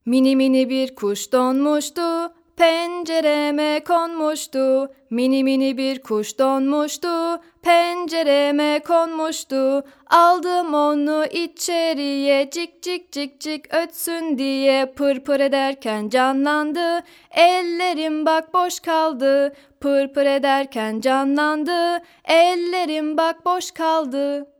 Mini mini bir kuş donmuştu, pencereme konmuştu. Mini mini bir kuş donmuştu, pencereme konmuştu. Aldım onu içeriye, cik cik cik cik ötsün diye. Pır pır ederken canlandı, ellerim bak boş kaldı. Pır pır ederken canlandı, ellerim bak boş kaldı.